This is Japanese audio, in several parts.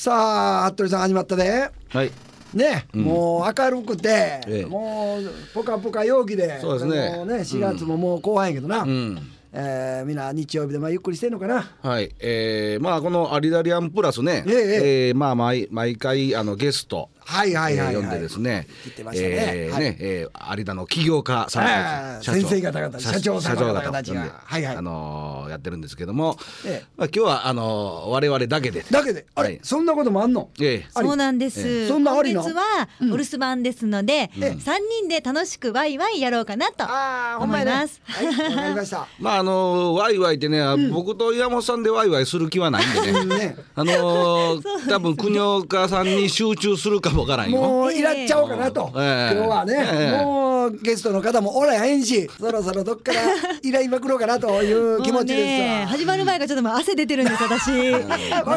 さあ服部さん始まったで。 はいね、もう明るくて、もうポカポカ陽気で、 そうですね。 もうね4月ももう後半やけどな、みんな日曜日でゆっくりしてんのかな。 はい、まあこのアリダリアンプラスね、まあ毎回ゲスト呼んでですね、 言ってましたね。 有田の起業家さんたち、 先生方々、社長さん方たちがやってるんですけども、今日は我々だけであれ、そんなこともあんの？ そうなんです。 そんなありな。 今月はお留守番ですので、3人で楽しくワイワイやろうかなと思います。 わかりました。 まあワイワイってね、僕と岩本さんでワイワイする気はないんでね。多分国岡さんに集中するかもわからんよ。 もういらっちゃおうかなと、今日はね、もうゲストの方もおらへんし、そろそろどっから依頼まくろうかなという気持ちですわ。 始まる前がちょっともう汗出てるんです私。 わか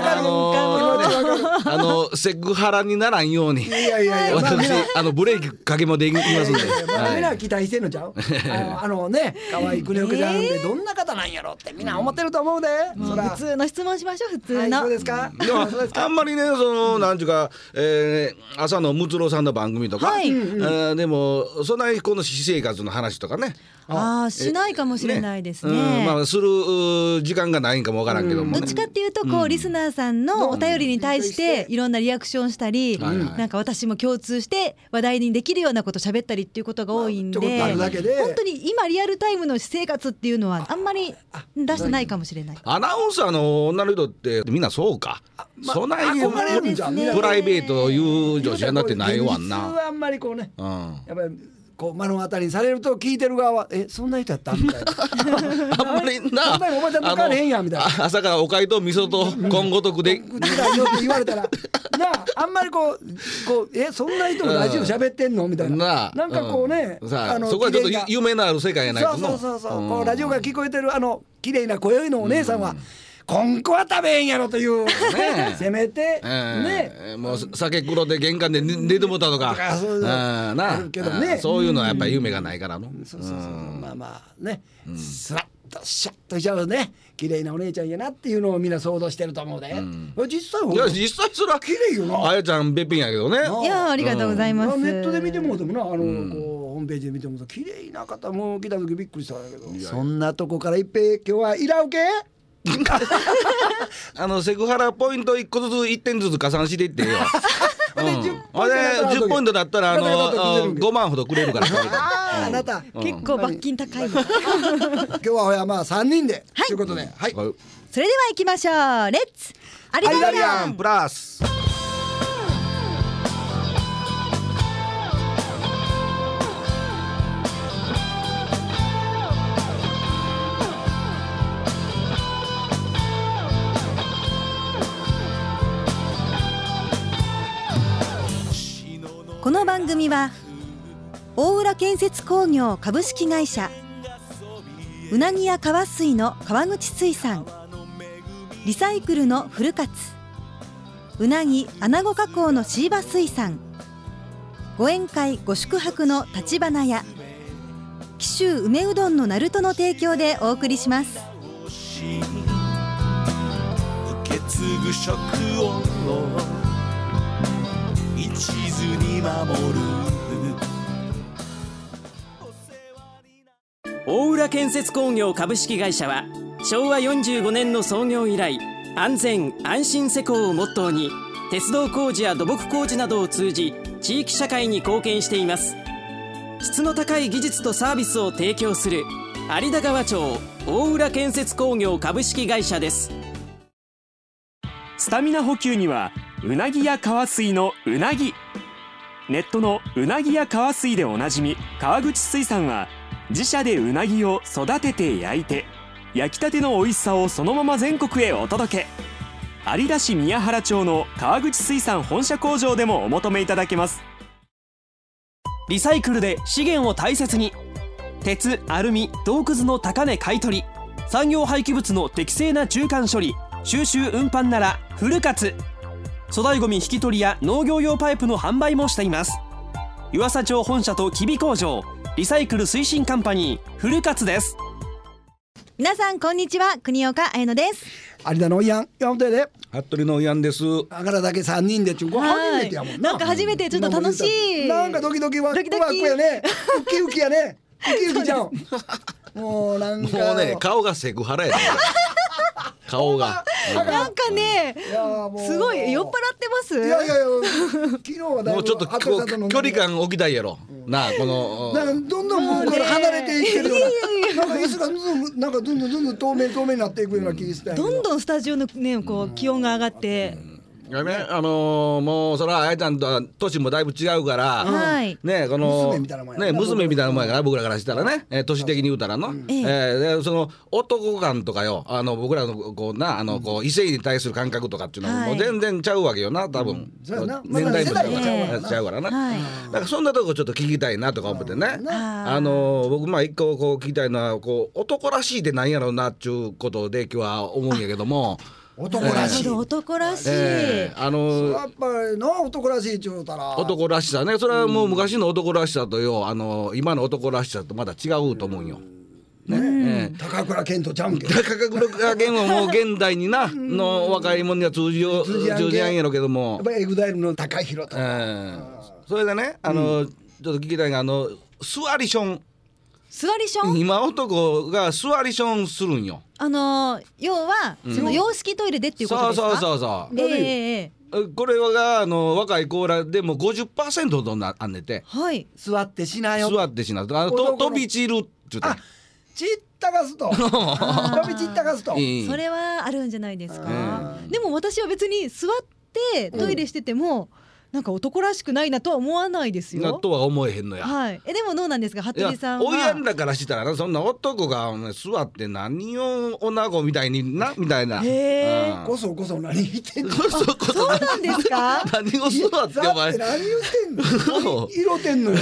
る。セクハラにならんように、私ブレーキかけもできますんで。 みんな期待してんのちゃう？ね、可愛い国岡ちゃんでどんな方なんやろってみんな思ってると思うで。 普通の質問しましょう。普通の。 そうですか。 あんまりね、なんていうか、朝のムツロさんの番組とか、でもそんなにこの私生活の話とかね、 しないかもしれないですね。 まあする時間がないんかもわからんけども、 どっちかっていうとこうリスナーさんのお便りに対していろんなリアクションしたり、なんか私も共通して話題にできるようなこと喋ったりっていうことが多いんで、本当に今リアルタイムの私生活っていうのはあんまり出してないかもしれない。 アナウンサーの女の人ってみんなそうか、そないプライベートいう女子になってないわんな。 普通はあんまりこうね、やっぱりこう目の当たりにされると聞いてる側はそんな人やったみたいな。 あんまりな、 お前ちゃんとかれへんやんみたいな。 朝からおかゆと味噌と今ごとくでぐらいよって言われたらなあんまりこうそんな人がラジオ喋ってんのみたいな。なんかこうね、 そこはちょっと夢のある世界やないとの。 そうこうラジオが聞こえてる綺麗な声のお姉さんは今後は食べへんやろというせめてね、 もう酒黒で玄関で寝てもたとかそういうのはやっぱり夢がないからの。 まあね、スラッとシャッとしちゃうね、綺麗なお姉ちゃんやなっていうのをみんな想像してると思うで。実際それは綺麗よな。 あやちゃんべっぴんやけどね。 いやありがとうございます。 ネットで見てもでもな、こうホームページで見ても綺麗な方も来た時びっくりしたんだけど、そんなとこから一平今日はいらうけセクハラポイント1個ずつ1点ずつ加算していってよ。10ポイントだったら5万ほどくれるから。 あなた結構罰金高い。 今日はまあ3人でということで、 それでは行きましょう。レッツアリダリアンプラス。 この番組は大浦建設工業株式会社、うなぎや川水の川口水産、リサイクルのフルカツ、うなぎアナゴ加工のシーバ水産、ご宴会ご宿泊の立花屋、紀州梅うどんのナルトの提供でお送りします。 受け継ぐ食を一途に守る。 大浦建設工業株式会社は昭和45年の創業以来、安全安心施工をモットーに鉄道工事や土木工事などを通じ地域社会に貢献しています。質の高い技術とサービスを提供する有田川町大浦建設工業株式会社です。 スタミナ補給にはうなぎや川水のうなぎ。ネットのうなぎや川水でおなじみ川口水産は、自社でうなぎを育てて焼いて、焼きたての美味しさをそのまま全国へお届け。有田市宮原町の川口水産本社工場でもお求めいただけます。 リサイクルで資源を大切に。鉄、アルミ、銅くずの高値買い取り、産業廃棄物の適正な中間処理、収集運搬ならフルカツ。粗大ごみ引き取りや農業用パイプの販売もしています。湯浅町本社と吉備工場、リサイクル推進カンパニーフルカツです。 皆さんこんにちは、国岡彩乃です。 有田のおいやん山本やで。 服部のやんです。 あからだけ3人でちゅう、これ初めてやもんな。 なんか初めてちょっと楽しい。 なんかドキドキワクワクやね。ウキウキやね。ウキウキちゃん。もうなんか。 もうね、顔がセクハラやね。顔が。 なんかね、すごい酔っ払ってます。 いや昨日はだいぶもうちょっと距離感置きたいやろ。なあこの。 なんかどんどんもうから離れていってるような。なんか椅子がなんかどんどん透明になっていくような気がした。 どんどんスタジオのねこう気温が上がって。 ね、もうそれはあやちゃんとは年もだいぶ違うから、ね、この娘みたいなもんやから僕らからしたらね、年的に言うたらの、でその男感とかよ、僕らのこうなこう異性に対する感覚とかっていうのはもう全然ちゃうわけよな、多分、年代もちゃうからな、だからそんなとこちょっと聞きたいなとか思ってね、僕一個こう聞きたいのはこう男らしいってなんやろうなっちゅうことで今日は思うんやけども。 男らしい、 男らしい、 やっぱりな、男らしいっちゅうたら男らしさね、それはもう昔の男らしさとよ、今の男らしさとまだ違うと思うんよ。 高倉健とちゃうんけど、 高倉健はもう現代になの若い者には通じやんやろけども、 やっぱりエグザイルの高弘とそれでね、ちょっと聞きたいが座りション、今男が座りションするんよ。 要はその洋式トイレでっていうことですか。 そうこれが若い子らでも 50% ほどあんねて、 座ってしなよ、 飛び散るって言って散ったがすと飛び散ったがすと、 それはあるんじゃないですか。でも私は別に座ってトイレしててもなんか男らしくないなとは思わないですよ。 とは思えへんのや。 でもどうなんですか、服部さんは。 おやんだからしたらな、そんな男が座って何を女子みたいになみたいな。 こそ何言ってんの。 そうなんですか。 何を座ってお前。 何言ってんの。色てんのよ。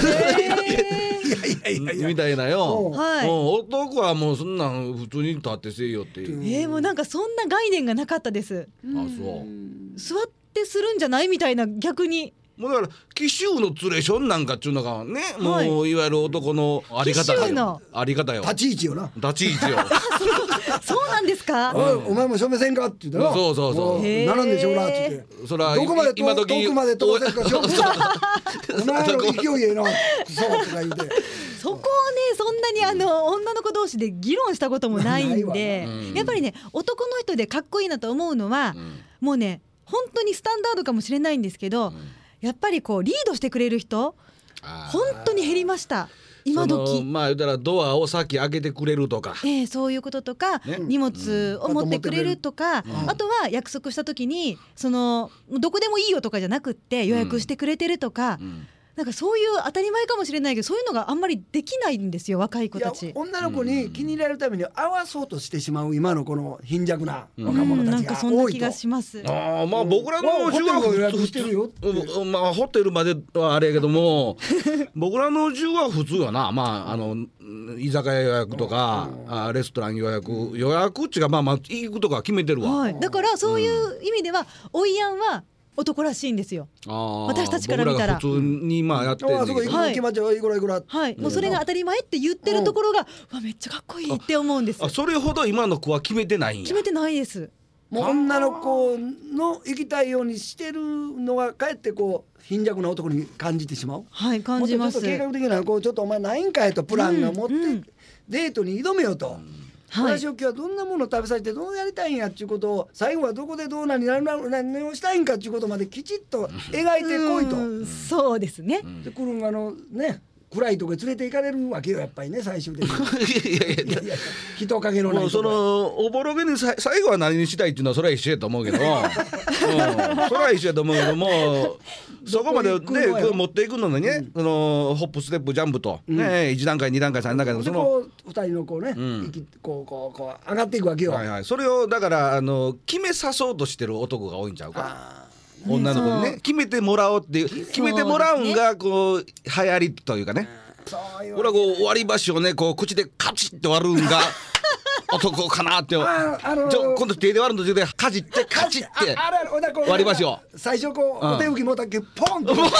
みたいなよ。男はもうそんなん普通に立ってせえよっていう。 もうなんかそんな概念がなかったです。座ってするんじゃないみたいな、逆に。 もうだから紀州のツレションなんかっちゅうのがね、もういわゆる男のあり方よ。 立ち位置よな。 立ち位置よ。 そうなんですか。 お前も証明せんかって言ったら、 そう並んでしょうなって言って、 それはどこまで遠くまで通せるか証明お前の勢いええなそうとか言うて、 そこをね、そんなに女の子同士で議論したこともないんで、やっぱりね、男の人でかっこいいなと思うのは、もうね、本当にスタンダードかもしれないんですけど、やっぱりこうリードしてくれる人本当に減りました、今時。 まあ言ったらドアを先開けてくれるとか、 そういうこととか、荷物を持ってくれるとか、あとは約束した時にどこでもいいよとかじゃなくって予約してくれてるとか、なんかそういう当たり前かもしれないけど、そういうのがあんまりできないんですよ、若い子たち。 女の子に気に入られるために合わそうとしてしまう今のこの貧弱な若者たちが多いと。 なんかそんな気がします。 まあ僕らの中学ホテルまではあれやけども僕らの中は普通やな。居酒屋予約とかレストラン予約っちが行くとか決めてるわ。 だからそういう意味ではおいやんは男らしいんですよ、私たちから見たら。 僕らが普通にやってるんだけど、 もうそれが当たり前って言ってるところが、めっちゃかっこいいって思うんです。 それほど今の子は決めてないんや。 決めてないです。 もう女の子の行きたいようにしてるのがかえってこう貧弱な男に感じてしまう。 感じます。 もっとちょっと計画的なちょっとお前ないんかいとプランが持ってデートに挑めよと。私は今日はどんなものを食べさせてどうやりたいんやっていうことを、最後はどこでどう何をしたいんかっていうことまできちっと描いてこいと。 そうですね。 で来る暗いとこへ連れて行かれるわけよ、やっぱりね、最終的に。いや人影のないところ。おぼろげに最後は何にしたいっていうのはそれは一緒やと思うけどそれは一緒やと思うけども、そこまで持っていくのにね、ホップステップジャンプと1段階2段階3段階のその2人のこうねこう上がっていくわけよ。 それをだから決めさそうとしてる男が多いんちゃうか。女の子にね決めてもらおうっていう、決めてもらうんがこう流行りというかね、これはこう割り箸をねこう口でカチッて割るんが男かなって。今度手で割るのでかじってカチッて割り箸を最初こうお手拭き持ったっけポンってポン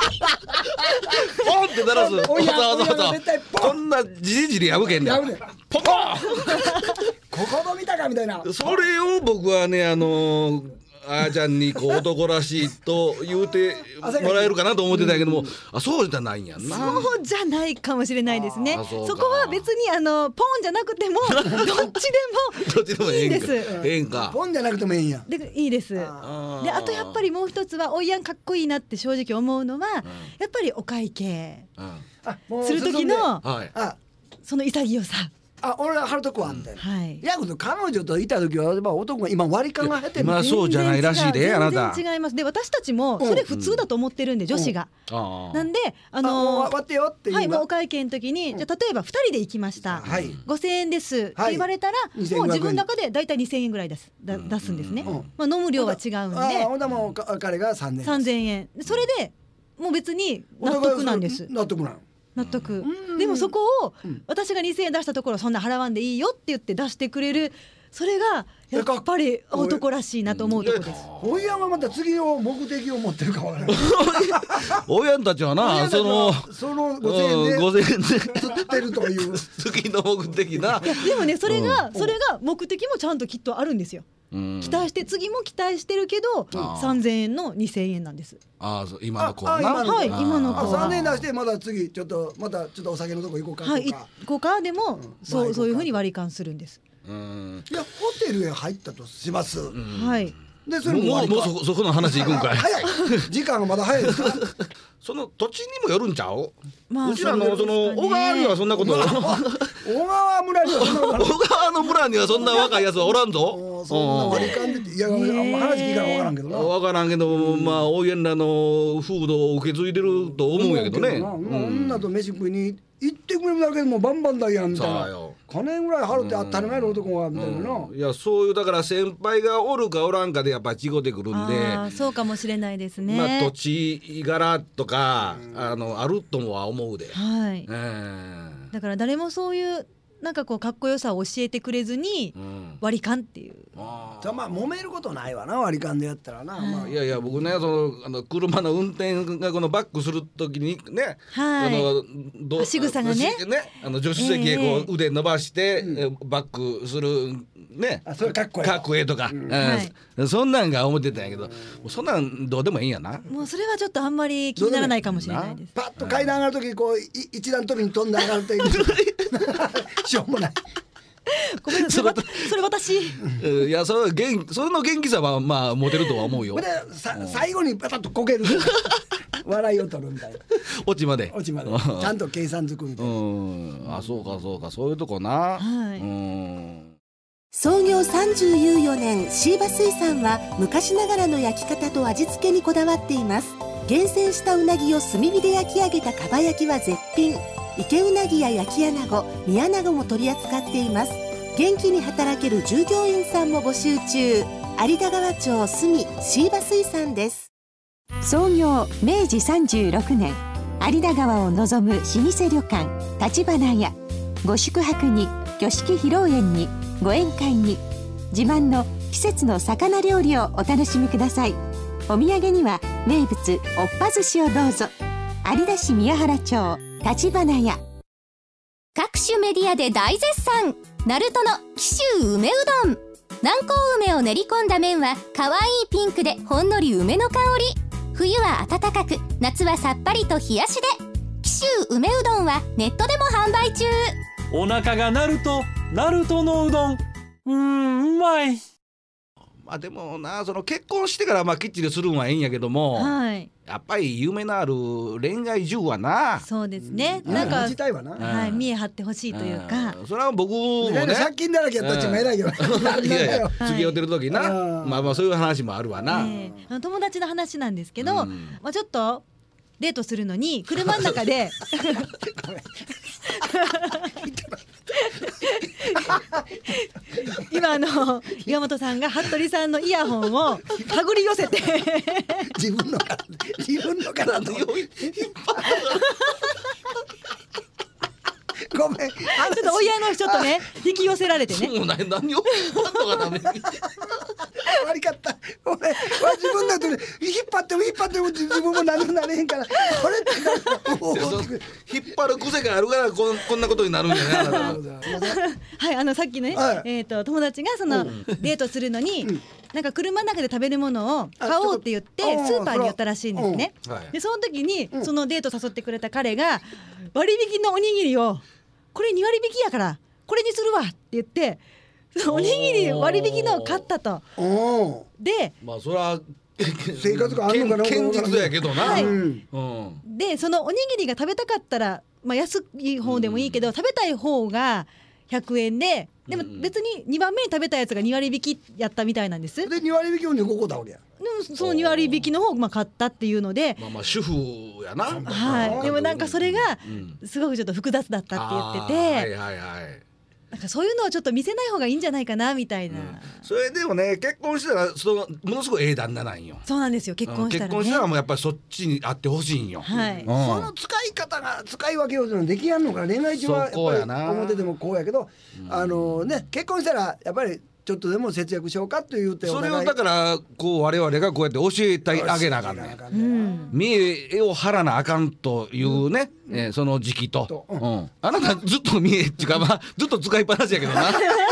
って鳴らす。こんなじりじり破けんだよ。ポポコここの見たかみたいな。 それを僕はねあーちゃんにこう男らしいと言うてもらえるかなと思ってたけども、あそうじゃないんやんな。 そうじゃないかもしれないですね。そこは別にポンじゃなくてもどっちでもいいんです。 ええんか。 ポンじゃなくてもいいんや。 でいいです。であとやっぱりもう一つはおいやんかっこいいなって正直思うのは、やっぱりお会計する時のその潔さ。 俺は貼るとこはあんだよ。 はい。 いや彼女といた時は男が今割り勘が減ってるの。 今そうじゃないらしいであなた。 全然違います。で私たちもそれ普通だと思ってるんで女子が。なんで割ってよっていう。 はい、もうお会計の時にじゃ例えば2人で行きました。5000円ですって言われたらもう自分の中でだいたい2000円ぐらい出すんですね。飲む量は違うんで。 ほんでも彼が 3000円。それでもう別に納得なんです。 納得なの。 納得。でもそこを私が2000円出したところそんな払わんでいいよって言って出してくれる、それがやっぱり男らしいなと思うところです。 おいやんはまた次の目的を持ってるかわからない。 おいやんたちはなその5000円で釣ってるという次の目的な。 でもねそれが目的もちゃんときっとあるんですよ。期待して次も期待してるけど3000円の2000円なんです。 そう今の子はな。 はい今の子は 3000円出してまだ次ちょっとお酒のとこ行こうかとか。 はい行こうかでもそういう風に割り勘するんです。 いやホテルへ入ったとします。 はい。 でそれもうそこの話行くんかい。 早い。時間がまだ早いですか。 その土地にもよるんちゃう。 うちらのその小川にはそんなこと。 小川村にはそんなこと。 小川の村にはそんな若いやつはおらんぞ。 そんな割り勘でいや話聞いたら分からんけどな。 分からんけど大家らの風土を受け継いでると思うんやけどね。 女と飯食いに行ってくれるだけでもバンバンだやんみたいな。金ぐらい払って当たり前の男がみたいな。 いやそういうだから先輩がおるかおらんかでやっぱ違ってくるんで。 そうかもしれないですね。 土地柄とかあるとは思うで。 はい。だから誰もそういうなんかこうかっこよさを教えてくれずに割り勘っていう。 じゃあ揉めることないわな割り勘でやったらな。 いやいや僕ね車の運転がこのバックするときにね、 仕草がね助手席へこう腕伸ばしてバックするね。 それかっこええとかそんなんが思ってたんやけど、そんなんどうでもいいんやな。 もうそれはちょっとあんまり気にならないかもしれないです。 パッと階段上がるときこう一段飛びに飛んで上がるというしょうもない。 ごめんなさいそれ私。 いやその元気さはまあモテるとは思うよ。 最後にパタッとこける笑いを取るみたいな。 落ちまでちゃんと計算づくみたいな。 そうかそういうとこな。 創業34年シーバ水産は昔ながらの焼き方と味付けにこだわっています。厳選したうなぎを炭火で焼き上げたかば焼きは絶品。池うなぎや焼き穴子、煮穴子も取り扱っています。元気に働ける従業員さんも募集中。有田川町住シーバ水産です。 創業明治36年、有田川を望む老舗旅館立花屋。ご宿泊に、挙式披露宴に、ご宴会に、自慢の季節の魚料理をお楽しみください。お土産には名物おっぱ寿司をどうぞ。有田市宮原町立花屋。 各種メディアで大絶賛、ナルトの紀州梅うどん。南高梅を練り込んだ麺は可愛いピンクでほんのり梅の香り。冬は温かく、夏はさっぱりと冷やしで。紀州梅うどんはネットでも販売中。 お腹が鳴るとナルトのうどん、うまい。 でもなその結婚してからきっちりするんはいいんやけども、やっぱり夢のある恋愛中はな。 そうですね。なんか見え張ってほしいというか。 それは僕もね借金だらけやったっちも偉いよ。 いやいや付き合ってる時な、そういう話もあるわな。 友達の話なんですけど、ちょっとデートするのに車の中で今岩本さんが服部さんのイヤホンを手繰り寄せて自分のからのごめん、ちょっと親の人とね引き寄せられてね。 そう何を悪かった。俺は自分だとね引っ張っても自分も何もなれへんから、これって引っ張る癖があるからこんなことになるんじゃない。 はい、さっきね、友達がそのデートするのに、なんか車の中で食べるものを買おうって言ってスーパーに寄ったらしいんですね。でその時にそのデート誘ってくれた彼が割引のおにぎりを、これ2割引きやからこれにするわって言って、おにぎり割引のを買ったと。で、 まあそれは生活があるのかな、 堅実やけどな、 はい、でそのおにぎりが食べたかったら、安い方でもいいけど、食べたい方が100円で、でも別に2番目に食べたやつが2割引きやったみたいなんです。 で2割引きを5個だわけや。 でもその2割引きの方を買ったっていうので、 まあ主婦やな。 はい。でもなんかそれがすごくちょっと複雑だったって言ってて、なんかそういうのをちょっと見せない方がいいんじゃないかなみたいな。 それでもね、結婚したらものすごい旦那なんよ。 そうなんですよ。結婚したらね。 結婚したらもうやっぱりそっちにあってほしいんよ。 はい。 その使い方が使い分けをするのできやんのかな。恋愛中はやっぱり表でもこうやけど、結婚したらやっぱりちょっとでも節約しようかというて、 それをだからこう我々がこうやって教えてあげなあかんね。見栄を張らなあかんというね、その時期と、あなたずっと見栄っていうか、ずっと使いっぱなしやけどな。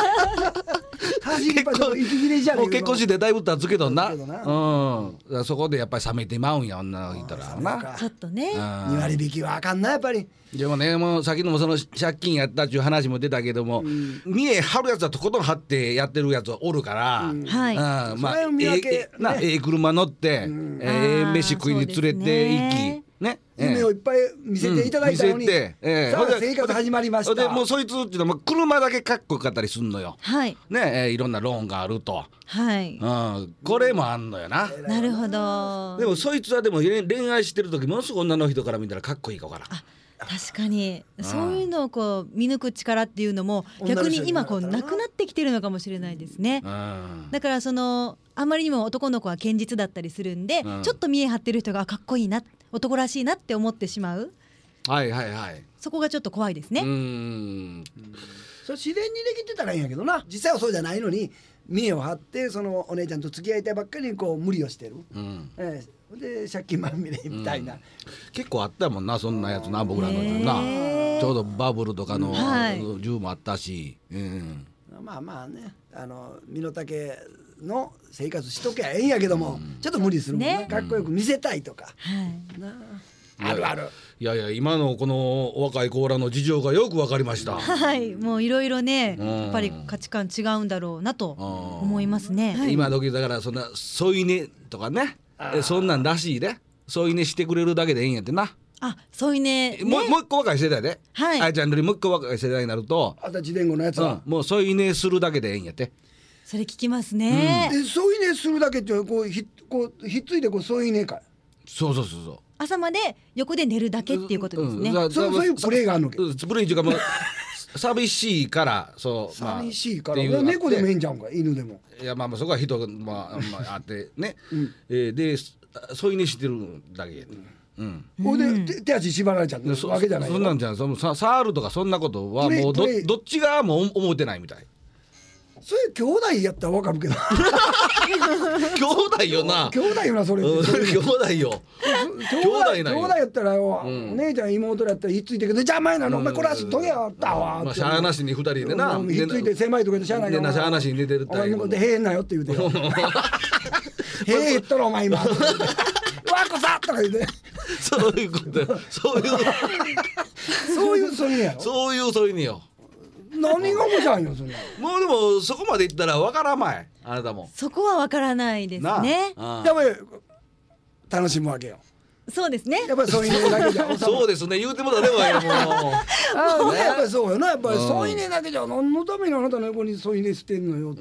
結婚してだいぶ経つけどな、そこでやっぱり冷めてまうんや、女の人らな。 ちょっとね、 2割引きはあかんな、やっぱり。 でもね、もう先のもその借金やったっていう話も出たけども、見栄張るやつはとことん張ってやってるやつはおるから、まあ車乗って飯食いに連れて行きね、 夢をいっぱい見せていただいたのに、さあ生活始まりました。 でもうそいつっていうのは車だけかっこよかったりすんのよ。ね、いろんなローンがあると。これもあんのよな。 なるほど。 でもそいつはでも恋愛してる時ものすごい女の人から見たらかっこいいかから。 確かにそういうのをこう見抜く力っていうのも逆に今こうなくなってきてるのかもしれないですね。だからあまりにも男の子は堅実だったりするんで、ちょっと見え張ってる人がかっこいいな、男らしいなって思ってしまう。そこがちょっと怖いですね。 それ自然にできてたらいいんやけどな。実際はそうじゃないのに見栄を張ってそのお姉ちゃんと付き合いたいばっかりにこう無理をしてる。で借金まみれみたいな、 結構あったもんな、そんなやつな、僕らのな。ちょうどバブルとかの銃もあったし、 まあね、身の丈の生活しとけばええんやけども、ちょっと無理するもんね。かっこよく見せたいとか、あるある。 いや今のこの若い子らの事情がよくわかりました。 もういろいろね、やっぱり価値観違うんだろうなと思いますね。 今時だからそんな添い寝とかね、そんなんらしいで、添い寝してくれるだけでいいんやってな。 添い寝もう一個若い世代で、あいちゃんよりもう一個若い世代になると、 20歳前後のやつはもう添い寝するだけでいいんやって。 それ聞きますね。 添い寝するだけってこうひっついてこう添い寝か。 そう朝まで横で寝るだけっていうことですね。 そういうプレーがあるのけ。 プレーっていうかもう寂しいから寂しいから、猫でもいいんちゃうんか、犬でも。 いやそこは人があってね、で添い寝してるだけ。 ほいで手足縛られちゃうわけじゃない。 そんなんじゃん。触るとかそんなことはもうどっちがもう思ってないみたい。 それ兄弟やったらわかるけど。 兄弟よな。 兄弟よな、それ。兄弟よ。 兄弟やったらよ、お姉ちゃん妹やったらひっついてけど、邪魔やな、お前これ足とげやったわ。 しゃあなしに2人でな。 ひっついて狭いとこでしゃあないから。 しゃあなしに寝てるって。 お前向こうでへえんなよって言うてよ。へえ言っとるお前今。わこさとか言うて。 そういうことそういうそういうやろ。 そういうそういうよ。 何が面白いよそんな。 もうでもそこまでいったらわからんまい、あなたも。 そこはわからないですね。 やっぱり楽しむわけよ。 そうですね。 やっぱりそういうだけじゃ。 そうですね、言うてもだねわよもう。 やっぱりそうよな、やっぱり添い寝だけじゃ何のためにあなたの横に添い寝してんのよって。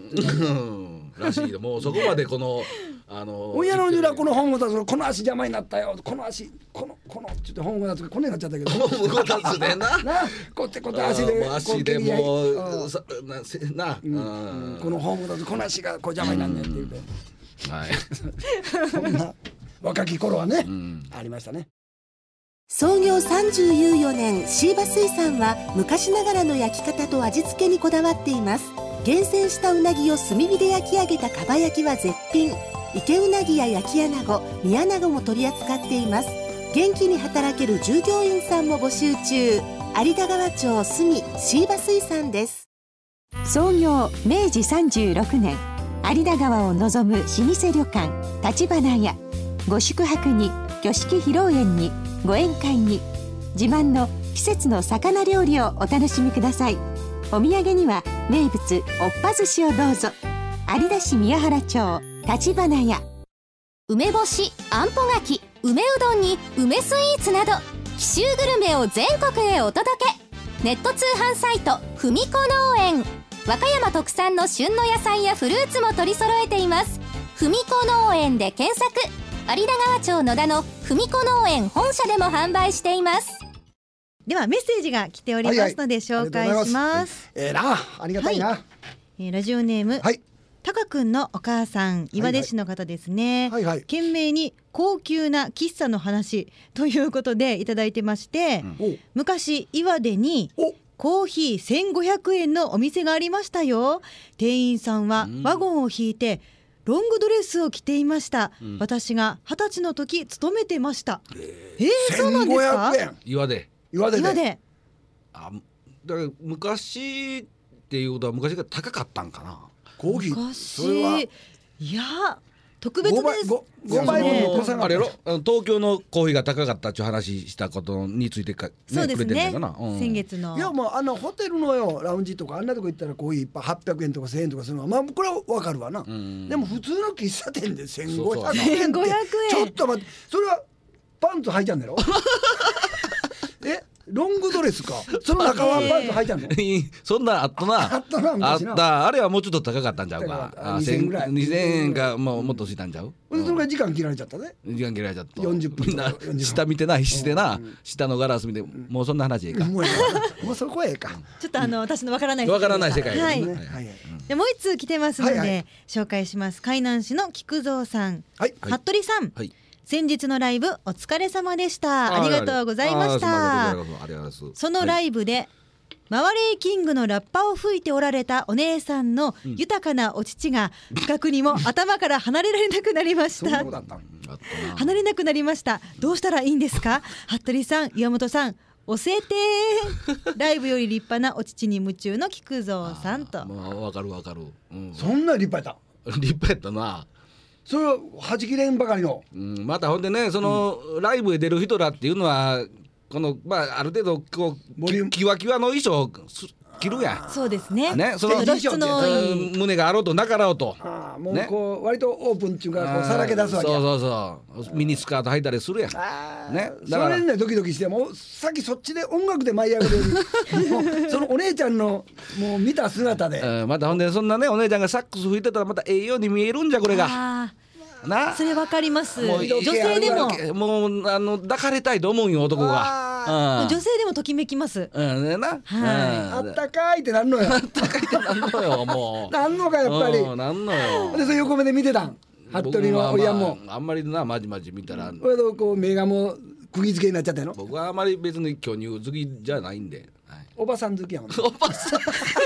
らしいで、もうそこまでこの親の裏この本を出す、この足邪魔になったよ、この足このちょっと本を出すこんなになっちゃったけど。 本を出すでな。 こって足で足でもうな。 この本を出す、この足がこう邪魔になんねんって言うて。 はい。 そんな若き頃はね、ありましたね。 創業34年、椎葉水産は昔ながらの焼き方と味付けにこだわっています。 厳選したうなぎを炭火で焼き上げたかば焼きは絶品。池うなぎや焼き穴子、煮穴子も取り扱っています。元気に働ける従業員さんも募集中。有田川町住シーバ水産です。 創業明治36年、有田川を望む老舗旅館立花屋。ご宿泊に、挙式披露宴に、ご宴会に、自慢の季節の魚料理をお楽しみください。お土産には名物おっぱ寿司をどうぞ。有田市宮原町立花屋。 梅干し、あんぽ柿、梅うどんに梅スイーツなど紀州グルメを全国へお届け。ネット通販サイトふみこ農園。和歌山特産の旬の野菜やフルーツも取り揃えています。ふみこ農園で検索。有田川町野田のふみこ農園本社でも販売しています。 ではメッセージが来ておりますので紹介します。 ありがたいな。 ラジオネーム、たかくんのお母さん、岩出市の方ですね。懸命に高級な喫茶の話ということでいただいてまして、昔岩出にコーヒー1500円のお店がありましたよ。店員さんはワゴンを引いてロングドレスを着ていました。私が20歳の時勤めてました。そうなんですか？ 岩出でだから昔っていうことは昔が高かったんかな。 コーヒーそれはいや特別です 5倍分の誤差があれやろ。東京のコーヒーが高かったっていう話したことについてそうですね、先月のいやもうホテルのよラウンジとかあんなとこ行ったらコーヒー1杯800円とか1000円とかするのはまあこれは分かるわな。でも普通の喫茶店で1500円ってちょっと待って、それはパンツ履いちゃうんだろロングドレスか。その中はパンツ履いちゃうのそんなあったな。あったあれはもうちょっと高かったんちゃうか。2000円ぐらい2000円かもっとしたんちゃう。 それから時間切られちゃったね。 時間切られちゃった 40分みんな下見てな、必死でな、下のガラス見てもうそんな話いいか。もうそこへか。 ちょっと私のわからない世界でもう一通来てますので紹介します。海南市の菊蔵さん、服部さん、先日のライブお疲れ様でした。ありがとうございました。そのライブでマワレーキングのラッパを吹いておられたお姉さんの豊かなお乳が近くにも頭から離れられなくなりました離れなくなりました。どうしたらいいんですか？服部さん、岩本さん教えてライブより立派なお乳に夢中の菊蔵さんと。 わかる、 そんな立派やった立派やったな。 それははじきれんばかりの、 またほんでね、その、ライブへ出る人らっていうのはこの、ある程度こうキワキワの衣装着るやん。 そうですね。 その露出の胸があろうとなかろうと、 もうこう割とオープンっていうかこうさらけ出すわけや。 そうミニスカート履いたりするやん。 それねドキドキして、もうさっきそっちで音楽で舞い上がるそのお姉ちゃんのもう見た姿で、 またほんでそんなねお姉ちゃんがサックス吹いてたらまたええように見えるんじゃこれが。 それわかります。女性でももう抱かれたいと思うよ男が。 女性でもときめきます。 あったかいってなんのよ。 あったかいってなんのよもう。 なんのかやっぱり。 なんのよ。 でそれ横目で見てたん。服部の親も。 あんまりなまじまじ見たら。 こう目がもう釘付けになっちゃったの。 僕はあまり別に巨乳好きじゃないんで。 おばさん好きやもん。 おばさん。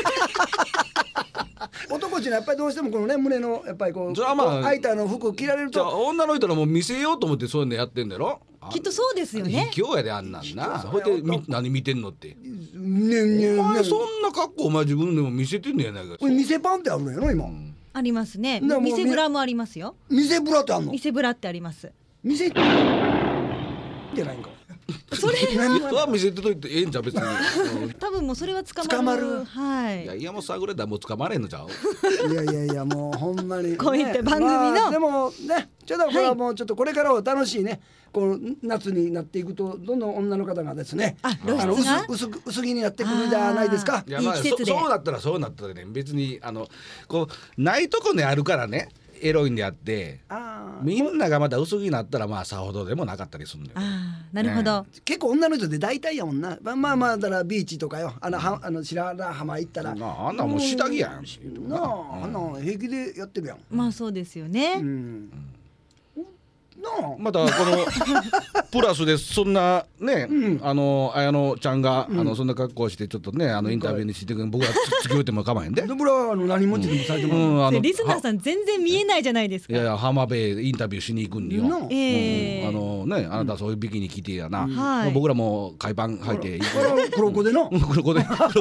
男ってやっぱりどうしてもこのね胸のやっぱりこう開いたの服着られると、 女の人らも見せようと思ってそういうのやってんだろ。 きっとそうですよね。 卑怯やであんなんな。ほいで何見てんのって。お前そんな格好お前自分でも見せてんのやないか。 店パンってあるのやろ今。 ありますね。店ブラもありますよ。 店ブラってあるの？ 店ブラってあります。 店じゃないんか。 それは見せてといてええんじゃ別に。 多分もうそれは捕まる。はい。 いやもうさぐれたらもう捕まれんのちゃう。 いやもうほんまに。 こういった番組の。 でもねちょっとこれはもうちょっとこれからは楽しいね。この夏になっていくとどんどん女の方がですね、薄着になってくるじゃないですか。 いやそうなったらそうなったらね別にこうないとこにあるからね。エロいんであってみんながまた薄着になったらまあさほどでもなかったりするのよ。 なるほど、 結構女の人で大体やもんな。まあだからビーチとかよ白良浜行ったらあんなもう下着やんあんな平気でやってるやん。 まあそうですよね。 なあまたこのプラスでそんなね、綾乃ちゃんがそんな格好してちょっとねインタビューにして僕はつきおいても構わへんで。 僕らは何持ちでもされてもリスナーさん全然見えないじゃないですか。 いや浜辺インタビューしに行くんによ。あなたそういうビキニ着てやな。僕らも海パン履いて黒子での黒子で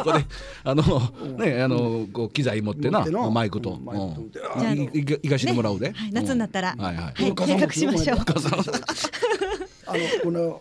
こう機材持ってなマイクと行かしてもらうで。 夏になったら計画しましょう。 この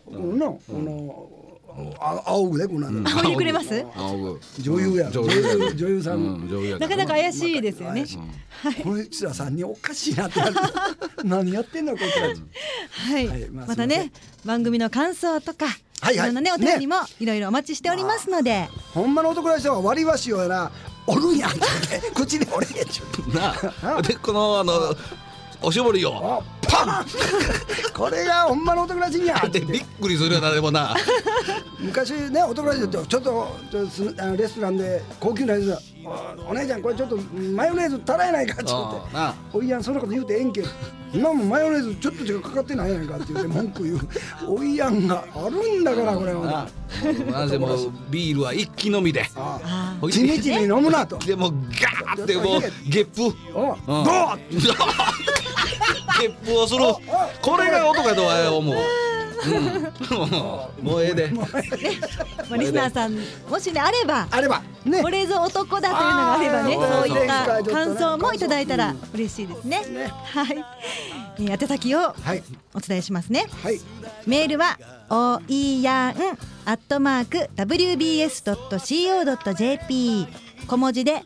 青具でこの青いくれます？ 女優や女優さんなかなか怪しいですよね。 こいつら3人おかしいなって何やってんのこいつら。 はい、またね番組の感想とかいろんなねお便りもいろいろお待ちしておりますので、 ほんまの男らしさは割り箸をやなおるんやって口に折れへんちゅうな。でこのおしぼりをパンこれがほんまの男らしいんやってびっくりするよな。でもな昔ね男らしいってちょっとレストランで高級なやつお姉ちゃんこれちょっとマヨネーズ足らないかって言っておいやんそんなこと言うてええんけど今もマヨネーズちょっとしかかかってないやんかって言って文句言うおいやんがあるんだからこれはなぜもビールは一気飲みでちみちみ飲むなとでもガーってもうゲップどうゲップをするこれが男やとは思う。もうええで。 リスナーさんもしねあればねこれぞ男だというのがあればねそういった感想もいただいたら嬉しいですね。はい。宛先をお伝えしますね。メールはoyan@wbs.co.jp 小文字で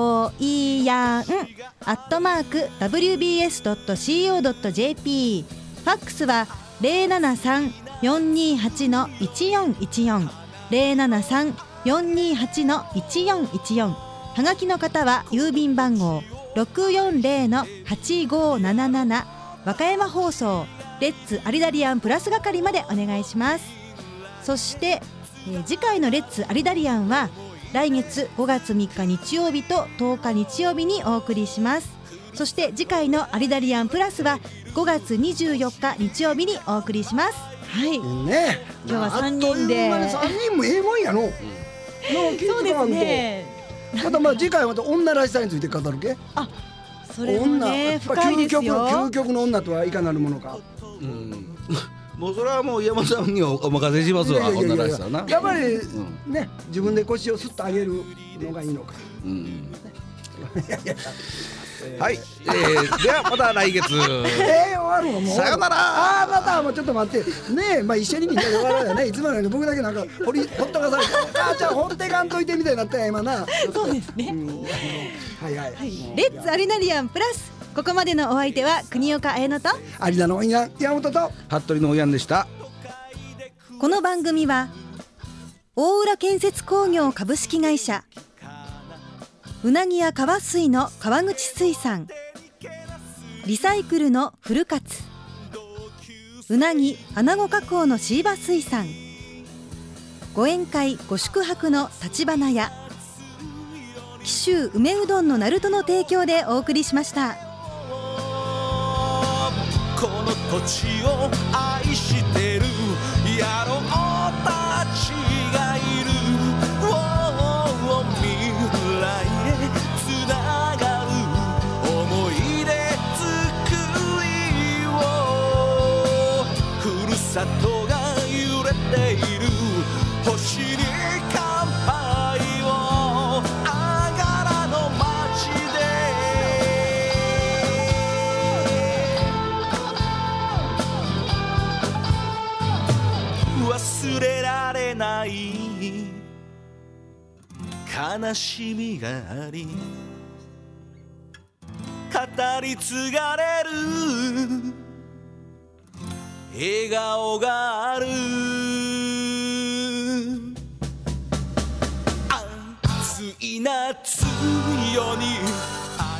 oyan@wbs.co.jp ファックスは073-428-1414 073-428-1414はがきの方は郵便番号 640-8577 和歌山放送レッツアリダリアンプラス係までお願いします。そして、次回のレッツアリダリアンは来月5月3日日曜日と10日日曜日にお送りします。そして次回のアリダリアンプラスは5月24日日曜日にお送りします。はいね、 今日は3人で 3人もええもんやのそうですね。 また次回はまた女らしさについて語るけ。 それもね深いですよ。 究極の女とはいかなるものか。 もうそれはもう山さんにお任せしますわ。女らしさなやっぱりね自分で腰をスッと上げるのがいいのか。 はい、ではまた来月。 終わるのもう。 さよなら。 またもうちょっと待ってねえ、一緒にみんなで終わろうよね。いつものように僕だけなんかほったかされて母ちゃんほってかんといてみたいになったや今な。 そうですね。レッツアリナリアンプラス、ここまでのお相手は国岡綾乃と有田のおいやん山本と服部のおやんでした。 この番組は大浦建設工業株式会社、うなぎや川水の川口水産、リサイクルのフルカツ、うなぎ穴子加工のシーバ水産、ご宴会ご宿泊の立花屋、紀州梅うどんのなるとの提供でお送りしました。 この土地を愛してる野郎たちがいる、未来へつながる思い出作りを、ふるさとが揺れている星に乾杯を、あがらの街で忘れられない悲しみがあり、語り継がれる笑顔がある、暑い夏夜に